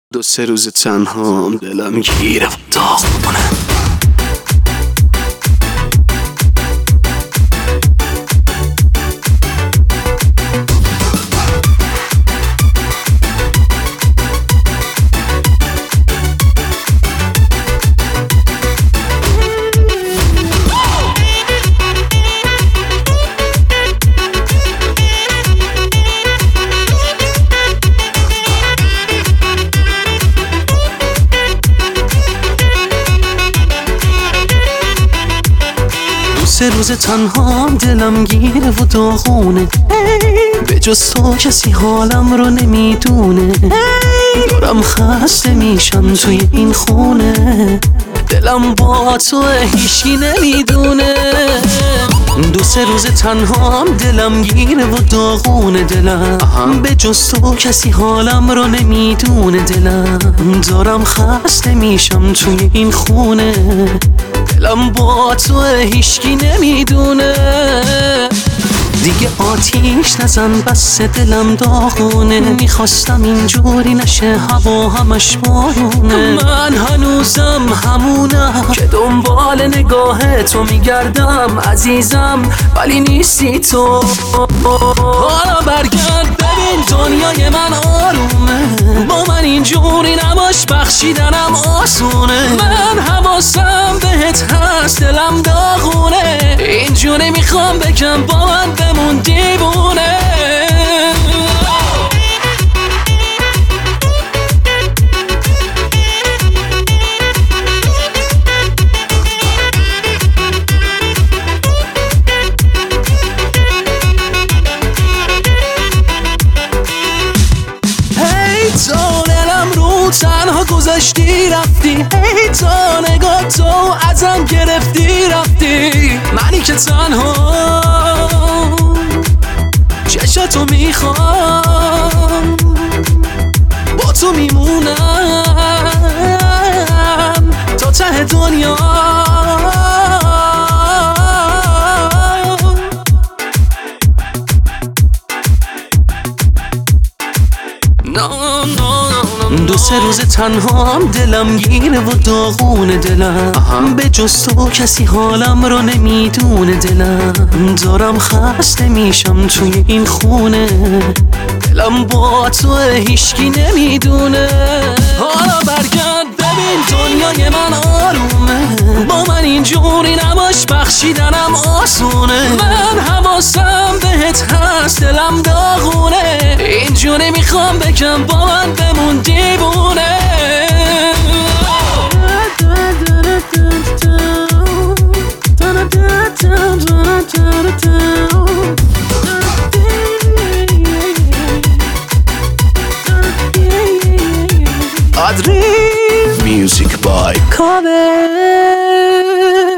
دو سه روز تنها دلم گیره و داغونه. سه روز تنها دلم گیره و داغونه، به جز تو کسی حالم رو نمیدونه. دارم خسته میشم توی این خونه، دلم با تو هیچی نمیدونه. دو سه روز تنها دلم گیره و داغونه، دلم به جز تو کسی حالم رو نمیدونه. دلم دارم خسته میشم توی این خونه، دلم با تو هیچکی نمیدونه. دیگه آتیش نزن بس دلم داغونه، میخواستم اینجوری نشه هوا همش بارونه. من هنوزم همونم که دنبال نگاه تو میگردم عزیزم، ولی نیستی تو. حالا برگرد ببین دنیای من آرومه، با من اینجوری نباش بخشیدنم آسونه. من حواسم بهت هست دلم داغونه، اینجوری میخوام بگم با من بمون دیوونه. تو دلم رو تنها گذاشتی رفتی، ای تا نگاه تو ازم گرفتی رفتی. منی که تنها چشاتو میخوام، با تو میمونم تا ته دنیا. دو سه روز تنها دلم گیره و داغونه، دلم به جز تو کسی حالم رو نمیدونه. دلم دارم خسته میشم توی این خونه، دلم با تو هیچکی نمیدونه. حالا برگرد ببین دنیای من آرومه، با من اینجوری نباش بخشیدنم آسونه. من حواسم بهت هست دلم داغونه، اینجوری میخوام بگم با من بمون دیوونه. Adri Music by Cover